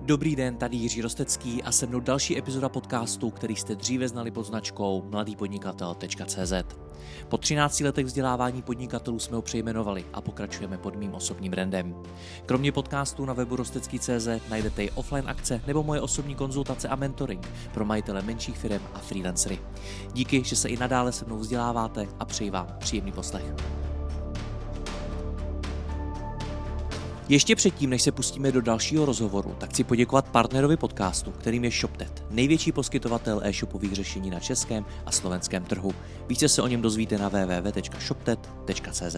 Dobrý den, tady Jiří Rostecký a se mnou další epizoda podcastu, který jste dříve znali pod značkou mladýpodnikatel.cz. Po 13 letech vzdělávání podnikatelů jsme ho přejmenovali a pokračujeme pod mým osobním brandem. Kromě podcastů na webu rostecký.cz najdete i offline akce nebo moje osobní konzultace a mentoring pro majitele menších firem a freelancery. Díky, že se i nadále se mnou vzděláváte a přeji vám příjemný poslech. Ještě předtím, než se pustíme do dalšího rozhovoru, tak chci poděkovat partnerovi podcastu, kterým je ShopTet, největší poskytovatel e-shopových řešení na českém a slovenském trhu. Více se o něm dozvíte na www.shoptet.cz.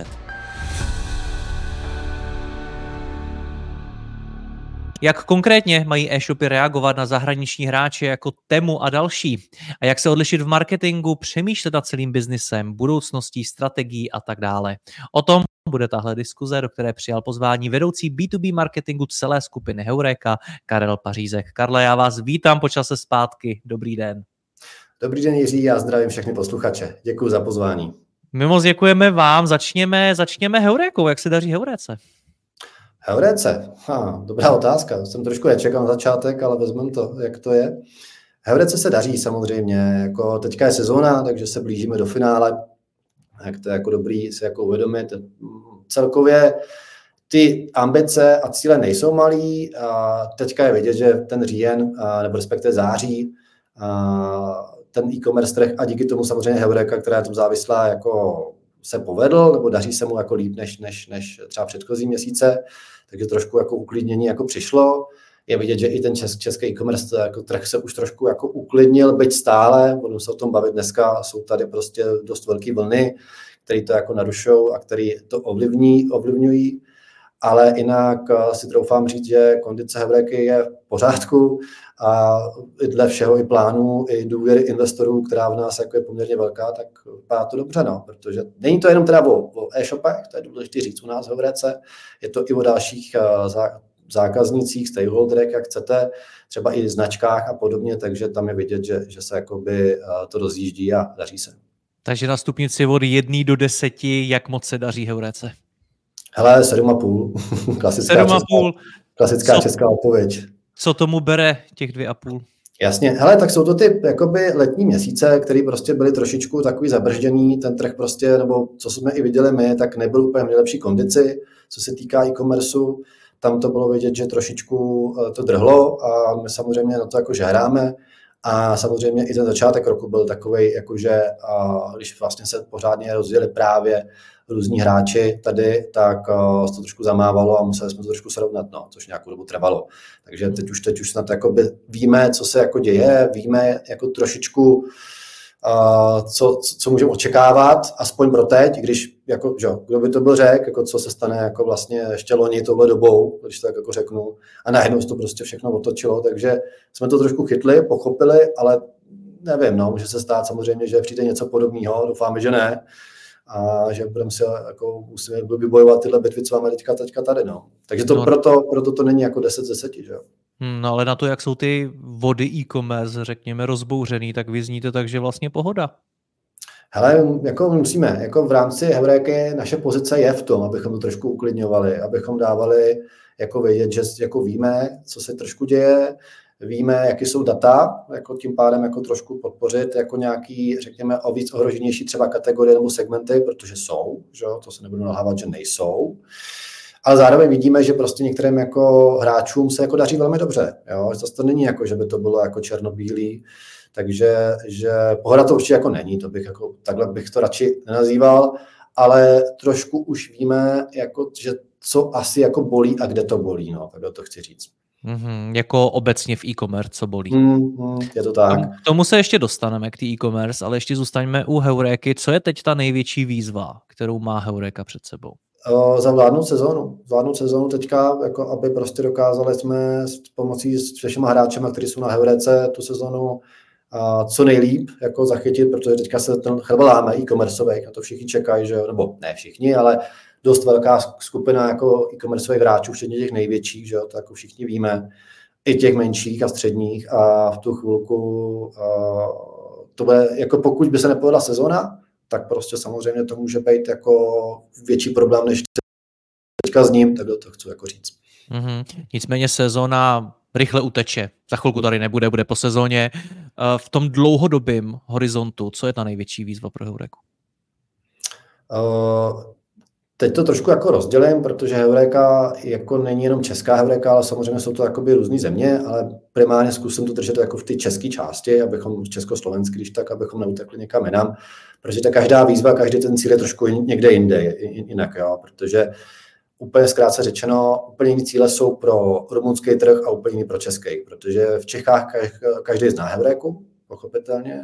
Jak konkrétně mají e-shopy reagovat na zahraniční hráče jako Temu a další? A jak se odlišit v marketingu, přemýšlet nad celým biznisem, budoucností, strategií a tak dále. O tom bude tahle diskuze, do které přijal pozvání vedoucí B2B marketingu celé skupiny Heureka, Karel Pařízek. Karle, já vás vítám po čase zpátky. Dobrý den. Dobrý den, Jiří, já zdravím všechny posluchače. Děkuji za pozvání. My moc děkujeme vám. Začněme Heurekou. Jak se daří Heurece? Heurece? Dobrá otázka. Jsem trošku nečekal na začátek, ale vezmeme to, jak to je. Heurece se daří samozřejmě. Jako teďka je sezóna, takže se blížíme do finále. Jak to je jako dobrý si jako uvědomit. Celkově ty ambice a cíle nejsou malý. A teďka je vidět, že ten říjen, nebo respektive září, ten e-commerce trh a díky tomu samozřejmě Heureka, která je tam závislá, jako se povedl, nebo daří se mu jako líp než třeba předchozí měsíce, takže trošku jako uklidnění jako přišlo. Je vidět, že i ten český e-commerce jako trh se už trošku jako uklidnil, byť stále, budeme se o tom bavit dneska, jsou tady prostě dost velké vlny, které to jako narušou a které to ovlivňují, ale jinak si troufám říct, že kondice Heureky je v pořádku a dle všeho i plánů, i důvěry investorů, která v nás jako je poměrně velká, tak vypadá to dobře, protože není to jenom teda o e-shopech, to je důležité říct u nás v Heurece, je to i o dalších zákaznících, stakeholderech, jak chcete, třeba i značkách a podobně, takže tam je vidět, že se jakoby to rozjíždí a daří se. Takže na stupnici od 1 do 10, jak moc se daří Heurece? Hele, 7,5. Klasická česká odpověď. Co tomu bere těch 2,5? Jasně, hele, tak jsou to ty jakoby letní měsíce, které prostě byly trošičku takový zabržděný, ten trh prostě, nebo co jsme i viděli my, tak nebyl úplně v nejlepší kondici, co se týká e-commerceu. Tam to bylo vidět, že trošičku to drhlo a my samozřejmě na to jako žehráme. A samozřejmě i ten začátek roku byl takovej, jakože když vlastně se pořádně rozjeli právě různí hráči tady, tak se to trošku zamávalo a museli jsme to trošku srovnat, což nějakou dobu trvalo. Takže teď už snad jakoby víme, co se jako děje, víme jako trošičku, co můžeme očekávat, aspoň pro teď, když, jako, že, kdo by to byl řekl, jako, co se stane jako vlastně ještě loni touhle dobou, když to tak jako řeknu, a najednou se to prostě všechno otočilo, takže jsme to trošku chytli, pochopili, ale nevím, může se stát samozřejmě, že přijde něco podobného, doufáme, že ne, a že budeme si jako musíme vybojovat tyhle bitvy, co máme teďka tady, Takže to proto to není jako 10 z 10, že jo. No ale na to, jak jsou ty vody e-commerce, řekněme, rozbouřený, tak vy zníte tak, že vlastně pohoda. Hele, jako musíme, jako v rámci Heureky naše pozice je v tom, abychom to trošku uklidňovali, abychom dávali jako vědět, že jako víme, co se trošku děje, víme, jaké jsou data, jako tím pádem jako trošku podpořit jako nějaký, řekněme, o víc ohroženější třeba kategorie nebo segmenty, protože jsou, že jo, to se nebudu nalhávat, že nejsou. Ale zároveň vidíme, že prostě některým jako hráčům se jako daří velmi dobře. Jo? Zase to není jako, že by to bylo jako černobílý, takže že pohoda to určitě jako není, to bych jako, takhle bych to radši nenazýval, ale trošku už víme, jako, že co asi jako bolí a kde to bolí, tak to chci říct. Jako obecně v e-commerce, co bolí. Je to tak. K tomu se ještě dostaneme, k té e-commerce, ale ještě zůstaňme u Heureky. Co je teď ta největší výzva, kterou má Heureka před sebou? Zavládnout sezónu teďka, jako aby prostě dokázali jsme s pomocí s všema hráčema, kteří jsou na Heurece, tu sezónu co nejlíp jako zachytit, protože teďka se ten chleba láme e-commerceových a to všichni čekají, že nebo ne všichni, ale dost velká skupina jako e-commerceových hráčů, včetně těch největších, že jo, to jako všichni víme, i těch menších a středních a v tu chvilku to bude, jako pokud by se nepovedla sezóna, tak prostě samozřejmě to může být jako větší problém, než teďka s ním, tak to chci jako říct. Nicméně sezóna rychle uteče. Za chvilku tady nebude, bude po sezóně. V tom dlouhodobém horizontu, co je ta největší výzva pro Heuréku? Teď to trošku jako rozdělím, protože Heuréka jako není jenom česká Heuréka, ale samozřejmě jsou to jakoby různý země, ale primárně zkusím to držet jako v té české části, abychom československý, když tak, abychom neutekli někam jinam, protože ta každá výzva, každý ten cíl je trošku někde jinde, jinak, jo, protože úplně zkrátce řečeno, úplně jiné cíle jsou pro rumunský trh a úplně jiný pro český, protože v Čechách každý zná Heuréku, pochopitelně,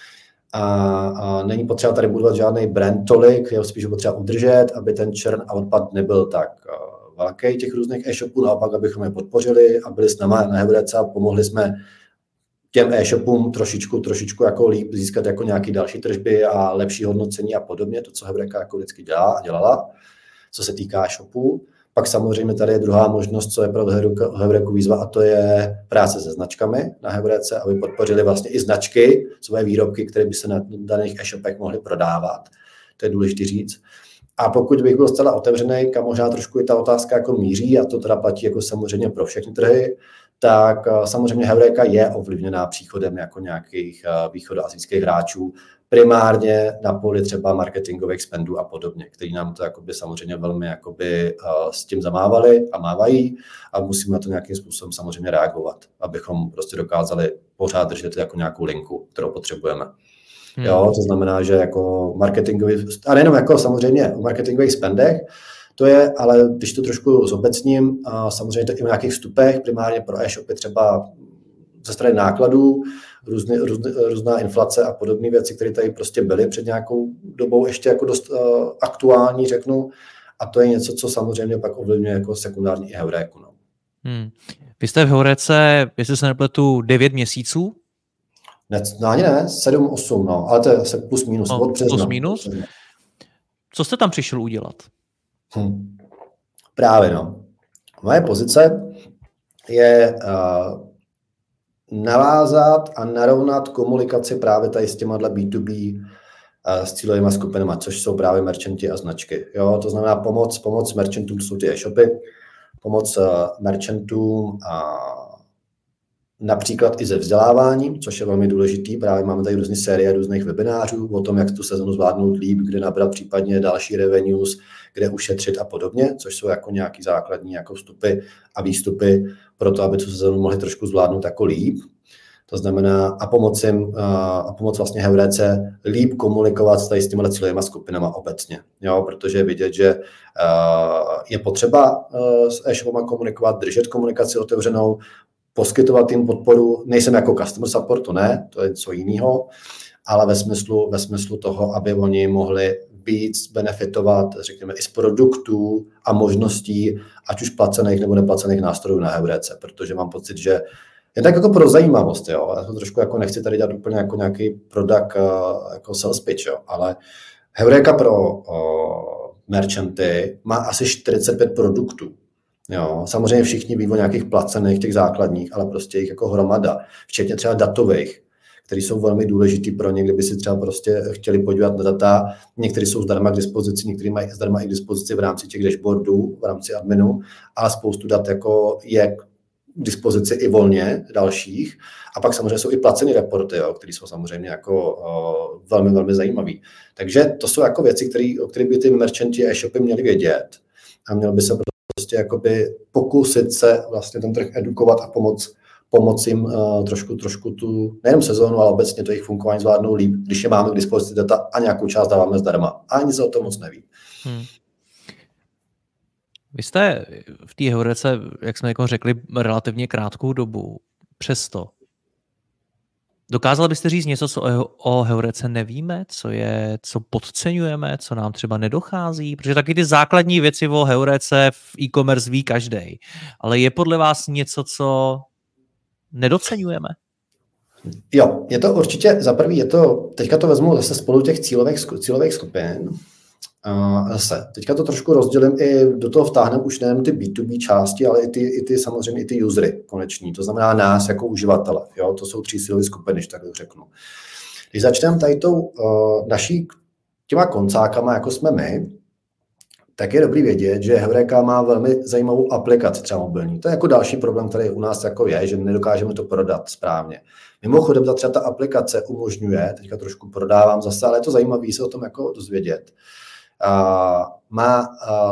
a není potřeba tady budovat žádný brand tolik, je spíš potřeba udržet, aby ten čern a odpad nebyl tak velký těch různých e-shopů, naopak, abychom je podpořili a byli s náma na Heuréce a pomohli jsme těm e-shopům trošičku jako líp získat jako nějaký další tržby a lepší hodnocení a podobně, to, co Heuréka jako vždycky dělala, co se týká e-shopů. Pak samozřejmě tady je druhá možnost, co je pro Heuréku výzva, a to je práce se značkami na Heuréce, aby podpořili vlastně i značky, své výrobky, které by se na daných e-shopech mohly prodávat. To je důležité říct. A pokud bych byl zcela otevřený, kam možná trošku i ta otázka jako míří, a to teda platí jako samozřejmě pro všechny trhy, tak samozřejmě Heuréka je ovlivněná příchodem jako nějakých východoasijských hráčů, primárně na poli třeba marketingových spendů a podobně, který nám to jakoby samozřejmě velmi jakoby s tím zamávali a mávají a musíme na to nějakým způsobem samozřejmě reagovat, abychom prostě dokázali pořád držet jako nějakou linku, kterou potřebujeme. Jo, to znamená, že jako marketingový, a nejenom jako samozřejmě o marketingových spendech, to je, ale když to trošku zobecním, samozřejmě i o nějakých vstupech, primárně pro e-shopy třeba ze strany nákladů, různá inflace a podobné věci, které tady prostě byly před nějakou dobou ještě jako dost aktuální, řeknu, a to je něco, co samozřejmě pak ovlivňuje jako sekundární i Heuréku. No. Vy jste v Heuréce, jestli se nepletu, 9 měsíců? No ani ne, 7, 8, no, ale to je asi plus minus. No, plus minus. Co jste tam přišel udělat? Právě, no. Moje pozice je navázat a narovnat komunikaci právě tady s těma B2B s cílovými skupinami, což jsou právě merchanti a značky. Jo? To znamená pomoc merchantům, jsou ty e-shopy, pomoc merchantům a například i se vzděláváním, což je velmi důležitý. Právě máme tady různé série různých webinářů o tom, jak tu sezonu zvládnout líp, kde nabrat případně další revenues, kde ušetřit a podobně, což jsou jako nějaký základní jako vstupy a výstupy pro to, aby tu sezonu mohli trošku zvládnout jako líp. To znamená a pomoc vlastně Heuréce líp komunikovat s těmi cílovými skupinama obecně. Jo, protože je vidět, že je potřeba s e-shopama komunikovat, držet komunikaci otevřenou, poskytovat jim podporu, nejsem jako customer supportu, ne, to je něco jiného, ale ve smyslu toho, aby oni mohli víc benefitovat, řekněme, i z produktů a možností, ať už placených nebo neplacených nástrojů na Heuréce, protože mám pocit, že je tak jako pro zajímavost, jo, já to trošku jako nechci tady dělat úplně jako nějaký product jako sales pitch, jo, ale Heuréka pro merchanty má asi 45 produktů. Jo, samozřejmě všichni ví o nějakých placených, těch základních, ale prostě jich jako hromada, včetně třeba datových, které jsou velmi důležitý pro ně, kdyby si třeba prostě chtěli podívat na data. Některé jsou zdarma k dispozici, některé mají zdarma i k dispozici v rámci těch dashboardů, v rámci adminu, ale spoustu dat jako je k dispozici i volně dalších. A pak samozřejmě jsou i placené reporty, které jsou samozřejmě jako velmi, velmi zajímavé. Takže to jsou jako věci, o kterých by ty merchanti a e-shopy měli vědět a měl by se prostě jakoby pokusit se vlastně ten trh edukovat a pomoct jim trošku tu, nejenom sezónu, ale obecně to jejich fungování zvládnou líp, když je máme k dispozici data a nějakou část dáváme zdarma. A ani se o tom moc neví. Vy jste v té Heuréce, jak jsme jako řekli, relativně krátkou dobu. Přesto. Dokázal byste říct něco, co o Heuréce nevíme, co podceňujeme, co nám třeba nedochází? Protože taky ty základní věci o Heuréce v e-commerce ví každej. Ale je podle vás něco, co nedoceňujeme? Jo, je to určitě, za prvý teďka to vezmu zase spolu těch cílových skupin. Zase, teďka to trošku rozdělím i do toho vtáhneme už nejen ty B2B části, ale i ty samozřejmě i ty usery koneční, to znamená nás jako uživatele. Jo? To jsou 3 cílové skupiny, když tak řeknu. Když začneme tady tou naší těma koncákama, jako jsme my, tak je dobrý vědět, že Heureka má velmi zajímavou aplikaci třeba mobilní. To je jako další problém, který u nás jako je, že nedokážeme to prodat správně. Mimochodem, třeba ta aplikace umožňuje, teďka trošku prodávám zase, ale je to zajímavé se o tom jako dozvědět, má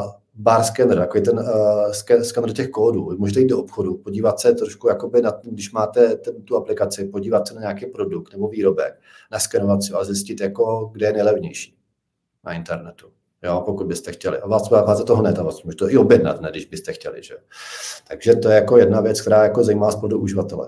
bar scanner, takový ten scanner těch kódů. Můžete jít do obchodu, podívat se trošku, jakoby když máte tu aplikaci, podívat se na nějaký produkt nebo výrobek, naskenovat si a zjistit, jako, kde je nejlevnější na internetu. Jo, pokud byste chtěli. A vlastně máte to hned a vlastně můžete to i objednat, ne, když byste chtěli. Že? Takže to je jako jedna věc, která jako zajímá z pohledu uživatele.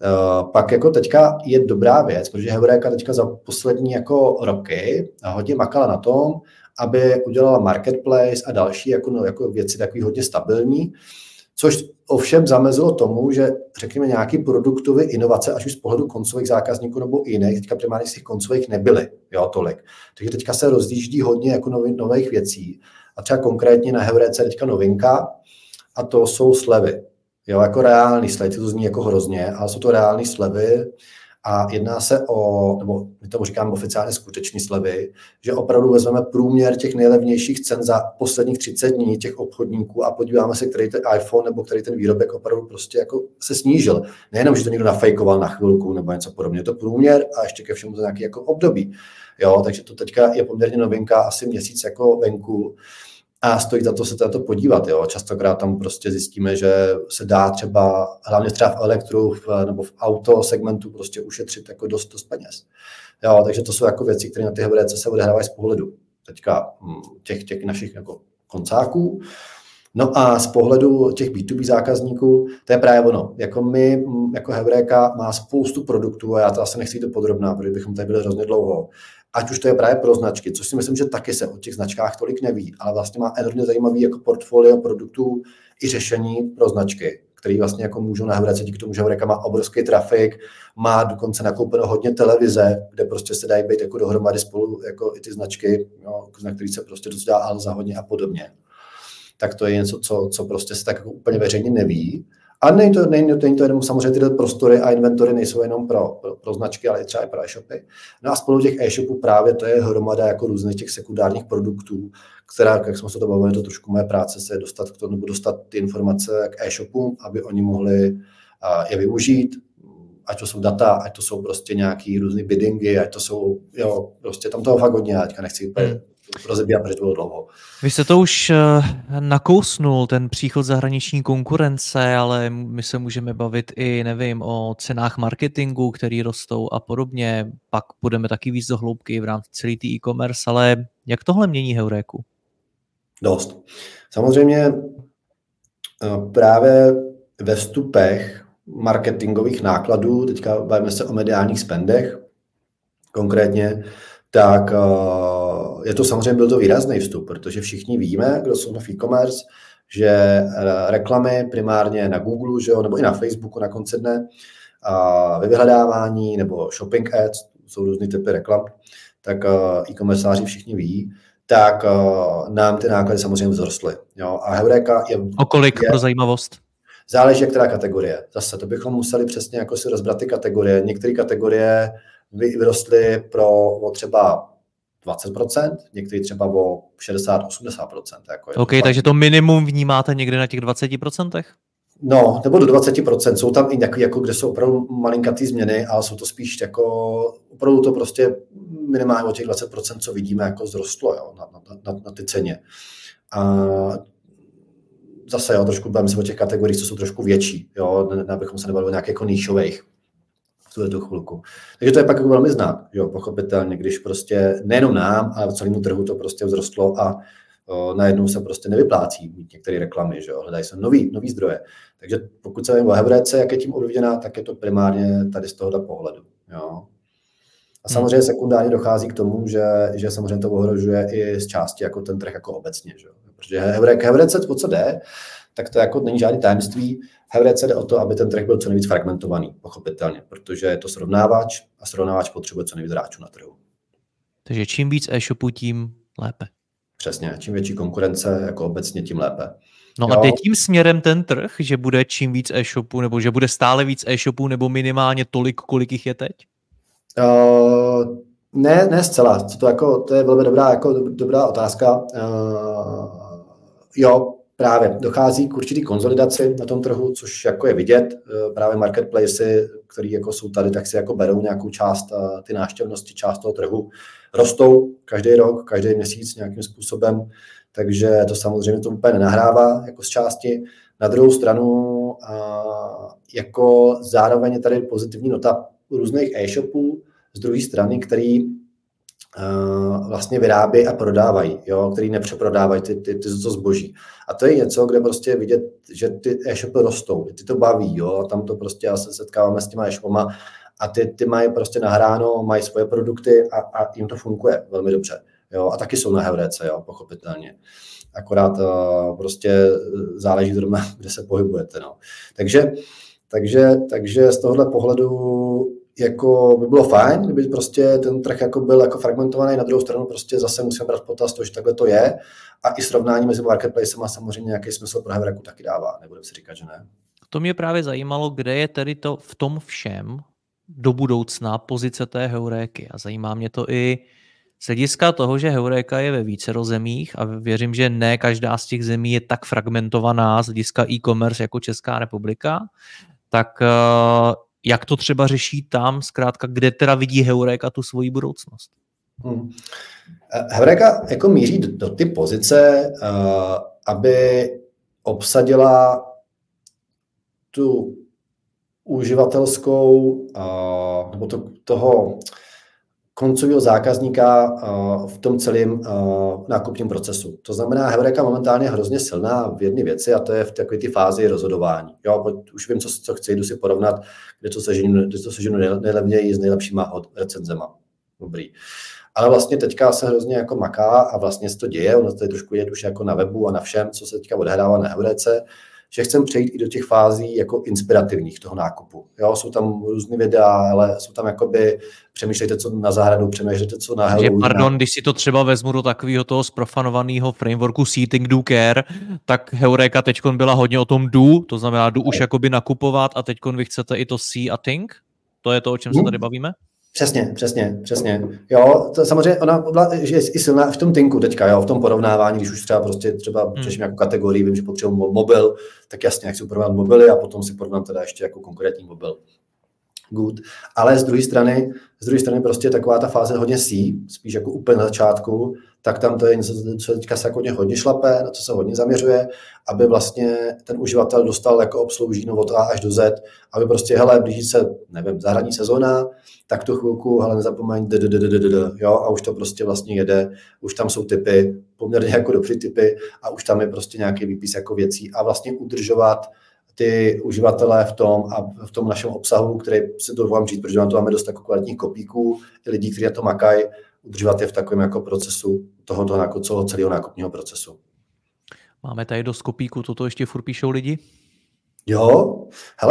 Pak jako teďka je dobrá věc, protože Heureka teďka za poslední jako roky hodně makala na tom, aby udělala marketplace a další jako věci takový hodně stabilní, což ovšem zamezilo tomu, že řekněme nějaký produktové inovace, až už z pohledu koncových zákazníků nebo jiných, teďka primárně z těch koncových nebyly, jo, tolik. Takže teďka se rozjíždí hodně jako nových věcí. A třeba konkrétně na Heurece teďka novinka, a to jsou slevy. Jo, jako reální slevy, to zní jako hrozně, ale jsou to reální slevy a jedná se o, nebo my tomu říkáme oficiálně skuteční slevy, že opravdu vezmeme průměr těch nejlevnějších cen za posledních 30 dní těch obchodníků a podíváme se, který ten iPhone nebo který ten výrobek opravdu prostě jako se snížil. Nejenom, že to někdo nafejkoval na chvilku nebo něco podobně, je to průměr a ještě ke všemu to nějaký jako období. Jo, takže to teďka je poměrně novinka, asi měsíc jako venku. A stojí za to se na to podívat. Jo. Častokrát tam prostě zjistíme, že se dá třeba, hlavně třeba v elektru nebo v auto segmentu prostě ušetřit jako dost peněz. Jo, takže to jsou jako věci, které na ty Heurece se odehrávají z pohledu teďka těch našich jako koncáků. No a z pohledu těch B2B zákazníků, to je právě ono. Jako my, jako Heureka má spoustu produktů a já to asi nechci jít do podrobná, protože bychom tady byli hrozně dlouho. Ať už to je právě pro značky, což si myslím, že taky se o těch značkách tolik neví, ale vlastně má enormně zajímavý jako portfolio produktů i řešení pro značky, které vlastně jako můžou na Heurece díky tomu, že Heureka má obrovský trafik, má dokonce nakoupeno hodně televize, kde prostě se dají být jako dohromady spolu jako i ty značky, jo, na kterých se prostě dost dá ale za hodně a podobně. Tak to je něco, co prostě se tak jako úplně veřejně neví. A není to jenom samozřejmě ty prostory a inventory nejsou jenom pro značky, ale i třeba i pro e-shopy. No a spolu těch e-shopů právě to je hromada jako různých těch sekundárních produktů, která, jak jsme se to bavili, to trošku moje práce se dostat k tomu, nebo dostat ty informace k e-shopům, aby oni mohli je využít, ať to jsou data, ať to jsou prostě nějaký různý biddingy, ať to jsou, jo, prostě tam toho fakt hodně, já teďka nechci rozebírat, protože to bylo dlouho. Vy jste to už nakousnul, ten příchod zahraniční konkurence, ale my se můžeme bavit i, nevím, o cenách marketingu, který rostou a podobně. Pak půjdeme taky víc do hloubky v rámci celý tý e-commerce, ale jak tohle mění Heureku? Dost. Samozřejmě právě ve vstupech marketingových nákladů, teďka bavíme se o mediálních spendech konkrétně, tak je to samozřejmě byl to výrazný vstup, protože všichni víme, kdo jsou v e-commerce, že reklamy primárně na Google, že jo, nebo i na Facebooku na konci dne, ve vyhledávání nebo shopping ads, jsou různý typy reklam, tak e-commerceáři všichni ví, tak nám ty náklady samozřejmě vzrostly. Jo. A Heureka je... O kolik pro zajímavost? Záleží, která kategorie. Zase to bychom museli přesně jako si rozbrat ty kategorie. Některé kategorie vyrostly o třeba 20%, některé třeba o 60-80%. Jako OK, takže to minimum vnímáte někde na těch 20%? No, nebo do 20%. Jsou tam i nějaké, jako, kde jsou opravdu malinkatý změny, ale jsou to spíš jako, opravdu to prostě minimálně o těch 20%, co vidíme, jako vzrostlo, jo, na ty ceně. A zase, jo, trošku bavíme se o těch kategoriích, co jsou trošku větší, jo, abychom se nebavili o nějakých jako nišových v tu chvilku. Takže to je pak jako velmi znát, jo, pochopitelně, když prostě nejenom nám, ale celému trhu to prostě vzrostlo a najednou se prostě nevyplácí mít některé reklamy, že jo, hledají se nový zdroje. Takže pokud se o Heurece, jak je tím ovlivněná, tak je to primárně tady z tohoto pohledu, jo. A samozřejmě sekundárně dochází k tomu, že samozřejmě to ohrožuje i z části jako ten trh jako obecně, že jo. Protože Heurece, o co jde, tak to jako není žádný tajemství. Heurece jde o to, aby ten trh byl co nejvíc fragmentovaný, pochopitelně, protože je to srovnávač a srovnávač potřebuje co nejvíc hráčů na trhu. Takže čím víc e-shopů, tím lépe. Přesně, čím větší konkurence, jako obecně, tím lépe. No jo. A jde tím směrem ten trh, že bude čím víc e-shopů, nebo že bude stále víc e-shopů, nebo minimálně tolik, kolik jich je teď? Ne zcela. To je velmi dobrá otázka. Jo, právě dochází k určitý konzolidaci na tom trhu, což jako je vidět. Právě marketplacy, které jako jsou tady, tak si jako berou nějakou část ty návštěvnosti, část toho trhu. Rostou každý rok, každý měsíc nějakým způsobem, takže to samozřejmě to úplně nenahrává jako z části. Na druhou stranu jako zároveň je tady pozitivní nota různých e-shopů z druhé strany, který vlastně vyrábějí a prodávají, jo, který nepřeprodávají ty zboží. A to je něco, kde prostě vidět, že ty e-shopy rostou, ty to baví, jo, a tam to prostě já se setkáváme s těma e-shopama a ty mají prostě nahráno, mají svoje produkty a jim to funguje velmi dobře, jo, a taky jsou na Heurece, jo, pochopitelně. Akorát prostě záleží zrovna, kde se pohybujete, no. Takže z tohohle pohledu jako by bylo fajn, kdyby prostě ten trh jako byl jako fragmentovaný, na druhou stranu prostě zase musíme brát potaz to, že takhle to je a i srovnání mezi marketplacema samozřejmě nějaký smysl pro Heureku taky dává, nebudem si říkat, že ne. To mě právě zajímalo, kde je tedy to v tom všem do budoucna pozice té Heuréky a zajímá mě to i z hlediska toho, že Heureka je ve vícero zemích a věřím, že ne každá z těch zemí je tak fragmentovaná z hlediska e-commerce jako Česká republika, tak jak to třeba řeší tam, zkrátka, kde teda vidí Heureka tu svoji budoucnost? Heureka jako míří do ty pozice, aby obsadila tu uživatelskou nebo toho koncového zákazníka v tom celém nákupním procesu. To znamená, Heureka momentálně je hrozně silná v jedné věci a to je v takové ty fázi rozhodování. Jo, už vím, co chci, jdu si porovnat, kde to seženu nejlevněji s nejlepšíma recenzema. Dobrý. Ale vlastně teďka se hrozně jako maká a vlastně se to děje, ono tady trošku je už jako na webu a na všem, co se teďka odehrává na Heurece, že chcem přejít i do těch fází jako inspirativních toho nákupu. Jo, jsou tam různý videa, ale jsou tam jakoby přemýšlejte, co na zahradu, přemýšlejte, co na Halloween. Pardon, když si to třeba vezmu do takového toho zprofanovaného frameworku Seeing Do Care, tak Heureka teďkon byla hodně o tom do, to znamená do už jakoby nakupovat a teďkon vy chcete i to see a think? To je to, o čem se tady bavíme? Přesně. Jo, to samozřejmě ona byla že je i silná v tom tinku teďka, jo, v tom porovnávání, když už třeba řeším jako kategorii, vím, že potřebuji mobil, tak jasně, jak si porovnat mobily a potom si porovnám teda ještě jako konkrétní mobil. Good. Ale z druhé strany prostě taková ta fáze hodně spíš jako úplně na začátku, tak tam to je něco, co teďka se jako hodně šlape, na co se hodně zaměřuje, aby vlastně ten uživatel dostal jako obslouží od A až do Z, aby prostě, hele, blíží se, nevím, zahradní sezóna, tak tu chvilku, hele, nezapomeň, jo, a už to prostě vlastně jede, už tam jsou typy, poměrně jako dobrý typy a už tam je prostě nějaký výpis jako věcí a vlastně udržovat ty uživatelé v tom našem obsahu, který si to dovolím říct, protože na to máme dost jako kvalitních kopíků, i lidí, kteří na to makají, udržovat je v takovém jako procesu toho celého nákupního procesu. Máme tady dost kopíků, toto ještě furt píšou lidi? Jo,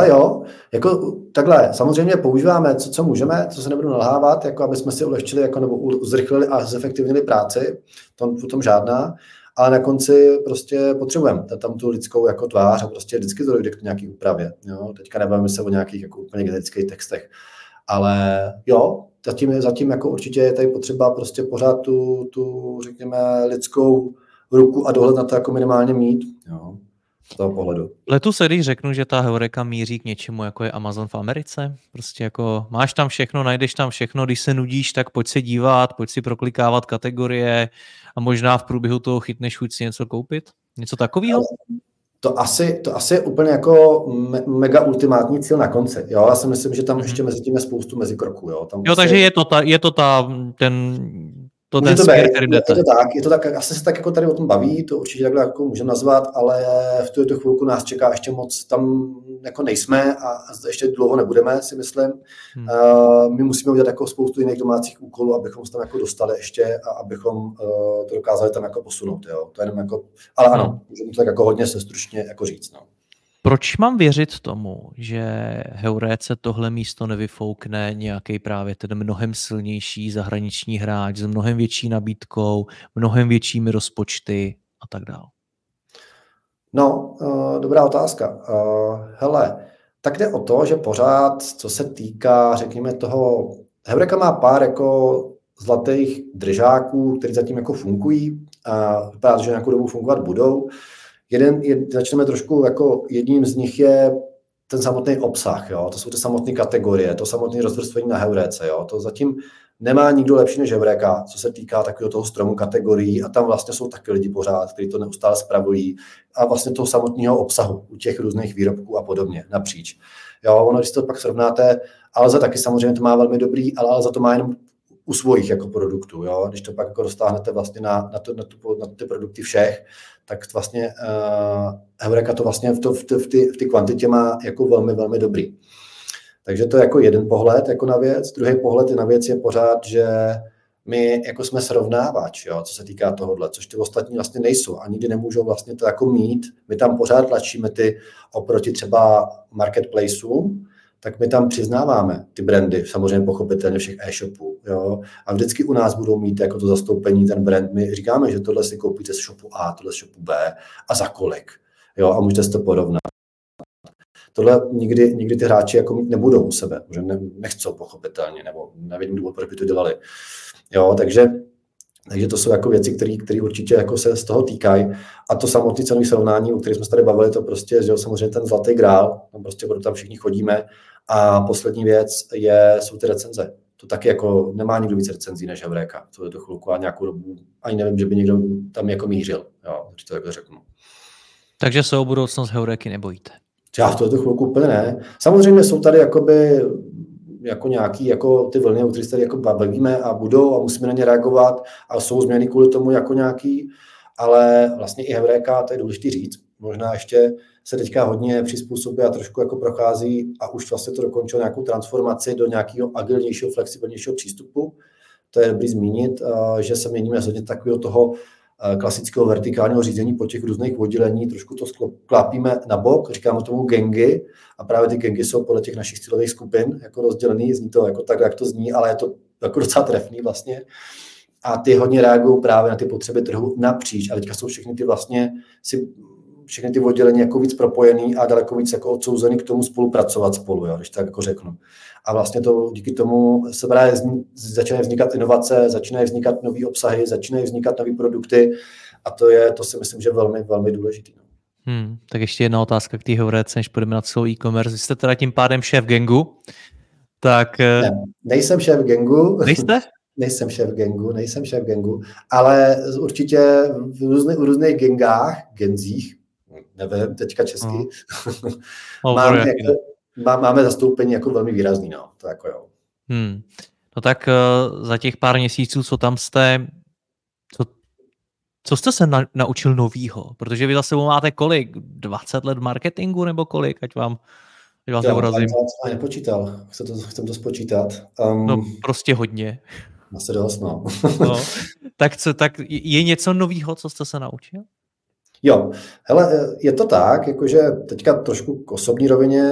jako takhle, samozřejmě používáme, co můžeme, co se nebudu nalhávat, jako aby jsme si ulehčili, jako, nebo zrychlili a zefektivnili práci, v tom žádná, ale na konci prostě potřebujeme tam tu lidskou jako tvář a prostě vždycky to dojde k nějaký úpravě. Jo? Teďka nebavíme se o nějakých jako úplně generických textech, ale jo, zatím jako určitě je tady potřeba prostě pořád tu řekněme lidskou ruku a dohled na to jako minimálně mít, jo, z toho pohledu. Letu se, když řeknu, že ta Heureka míří k něčemu, jako je Amazon v Americe, prostě jako máš tam všechno, najdeš tam všechno, když se nudíš, tak pojď se dívat, pojď si proklikávat kategorie a možná v průběhu toho chytneš chuť si něco koupit? Něco takového? To asi je úplně jako mega ultimátní cíl na konci. Jo? Já si myslím, že tam ještě mezi tím je spoustu mezikroků. Jo? Tam takže je to ten směr, který jdete. Je to tak, asi se tak jako tady o tom baví, to určitě takhle jako můžeme nazvat, ale v tuto chvilku nás čeká ještě moc, tam jako nejsme a ještě dlouho nebudeme, si myslím. My musíme udělat jako spoustu jiných domácích úkolů, abychom se tam jako dostali ještě a abychom to dokázali tam jako posunout. Jo. To je jenom jako, ale ano, můžeme to tak jako hodně stručně jako říct. No. Proč mám věřit tomu, že Heuréce tohle místo nevyfoukne nějaký právě ten mnohem silnější zahraniční hráč s mnohem větší nabídkou, mnohem většími rozpočty a tak dále? No, dobrá otázka. Hele, tak jde o to, že pořád, co se týká, řekněme toho, Heureka má pár jako zlatých držáků, které zatím jako fungují a vypadá, že nějakou dobu fungovat budou. Začneme trošku, jako jedním z nich je ten samotný obsah, jo? To jsou ty samotné kategorie, to samotné rozvrstvení na Heuréce. Jo? To zatím nemá nikdo lepší než Heureka, co se týká takového toho stromu kategorií a tam vlastně jsou taky lidi pořád, kteří to neustále spravují a vlastně toho samotného obsahu u těch různých výrobků a podobně napříč. Jo, ono, když to pak srovnáte, Alza taky samozřejmě to má velmi dobrý, ale Alza to má jenom u svojich jako produktů. Jo? Když to pak jako dostáhnete vlastně na ty produkty všech, tak vlastně Heureka to vlastně v té kvantitě má jako velmi, velmi dobrý. Takže to je jako jeden pohled jako na věc. Druhý pohled na věc je pořád, že my jako jsme srovnávač, jo, co se týká tohohle, což ty ostatní vlastně nejsou a nikdy nemůžou vlastně to jako mít. My tam pořád tlačíme ty oproti třeba marketplaceům, tak my tam přiznáváme ty brandy, samozřejmě pochopitelně všech e-shopů. Jo? A vždycky u nás budou mít jako to zastoupení, ten brand. My říkáme, že tohle si koupíte z shopu A, tohle z shopu B a za kolik. Jo? A můžete si to porovnat. Tohle nikdy ty hráči jako mít nebudou u sebe, že nechcou pochopitelně, nebo nevím důvod, proč by to dělali. Jo? Takže to jsou jako věci, které určitě jako se z toho týkají. A to samotné cenové srovnání, o kterých jsme se tady bavili, to prostě že samozřejmě ten zlatý grál, tam prostě tam všichni chodíme. A poslední věc jsou ty recenze. To taky jako nemá nikdo víc recenzí než Heureka. To je to chvilku a nějakou dobu. Ani nevím, že by někdo tam jako mířil. Jo, to jako řeknu. Takže se o budoucnost Heureky nebojíte? Já v tuto chvilku úplně ne. Samozřejmě jsou tady jakoby jako nějaký jako ty vlny, o kterých se tady jako bavíme a budou a musíme na ně reagovat a jsou změny kvůli tomu jako nějaký, ale vlastně i Heureka, to je důležité říct, možná ještě se teďka hodně přizpůsobí a trošku jako prochází a už vlastně to dokončilo nějakou transformaci do nějakého agilnějšího, flexibilnějšího přístupu. To je dobrý zmínit, že se měníme hodně takového toho klasického vertikálního řízení po těch různých oddělení, trošku to sklápíme na bok, říkáme tomu gangy a právě ty gangy jsou podle těch našich cílových skupin jako rozdělený, zní to jako tak, jak to zní, ale je to jako docela trefný vlastně. A ty hodně reagují právě na ty potřeby trhu napříč a teďka jsou všechny ty oddělení jako víc propojený a daleko víc jako odsouzený k tomu spolupracovat spolu, jo, když tak jako řeknu. A vlastně to díky tomu se právě začínají vznikat inovace, začínají vznikat nový obsahy, začínají vznikat nový produkty a to si myslím, že je velmi, velmi důležitý. Tak ještě jedna otázka k té Heurece, než půjdeme na celou e-commerce. Vy jste teda tím pádem šéf gangu, tak... Ne, nejsem šéf gangu. Nejste? Nejsem šéf gangu, ale určitě v různých genzích, nevím teďka česky, máme zastoupení jako velmi výrazný, no, to jako jo. No tak za těch pár měsíců, co tam jste, co jste se naučil novýho? Protože vy za sebou máte kolik? 20 let marketingu nebo kolik? Ať vám neurazím. Já nepočítal, chcem to spočítat. No prostě hodně. Asi dost, no. Tak je něco novýho, co jste se naučil? Jo, hele, je to tak, jakože teďka trošku k osobní rovině.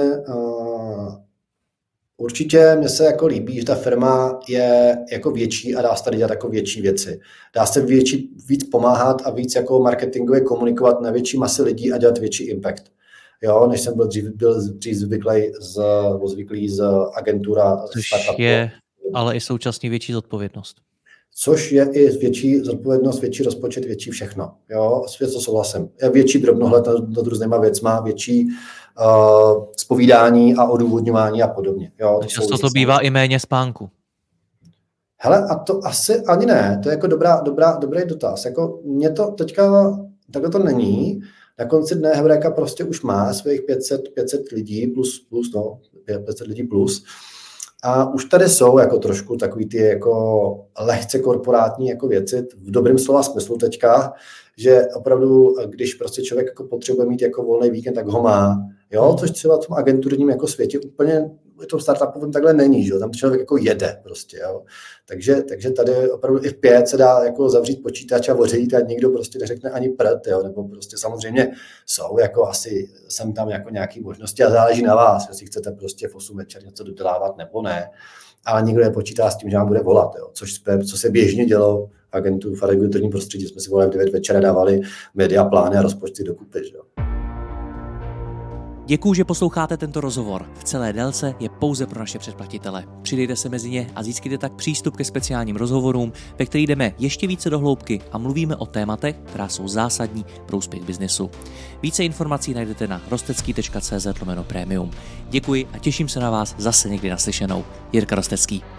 Určitě mně se jako líbí, že ta firma je jako větší a dá se tady dělat jako větší věci. Dá se víc pomáhat a víc jako marketingově komunikovat na větší masy lidí a dělat větší impact. Jo, než jsem byl dřív zvyklý z agentura. Což je ale i současně větší zodpovědnost. Což je i větší zodpovědnost, větší rozpočet, větší všechno. Jo, svět to souhlasím. Je větší drobnohled nad různýma věcma, větší zpovídání a odůvodňování a podobně. Jo, často to bývá i méně spánku. Hele, a to asi ani ne. To je jako dobrý dotaz. Jako mě to teďka takhle to není. Na konci dne Heureka prostě už má svých 500 lidí plus 500 lidí plus. A už tady jsou jako trošku takový ty jako lehce korporátní jako věci v dobrém slova smyslu teďka, že opravdu, když prostě člověk jako potřebuje mít jako volný víkend, tak ho má. Jo, což třeba v tom agenturním jako světě úplně v tom startupovém takhle není, že jo, tam člověk jako jede prostě, jo. Takže tady opravdu i v 5 se dá jako zavřít počítač a ořejít a nikdo prostě neřekne ani prd, jo, nebo prostě samozřejmě jsou jako asi sem tam jako nějaký možnosti a záleží na vás, jestli chcete prostě v 8 večer něco dodělávat nebo ne, ale nikdo nepočítá s tím, že vám bude volat, jo, co se běžně dělo v agenturním prostředí, jsme si volali v 9 večera, dávali media plány a rozpočty dokupy, že jo. Děkuju, že posloucháte tento rozhovor. V celé délce je pouze pro naše předplatitele. Přidejte se mezi ně a získejte tak přístup ke speciálním rozhovorům, ve kterých jdeme ještě více do hloubky a mluvíme o tématech, která jsou zásadní pro úspěch biznesu. Více informací najdete na rostecký.cz/premium. Děkuji a těším se na vás zase někdy naslyšenou. Jirka Rostecký.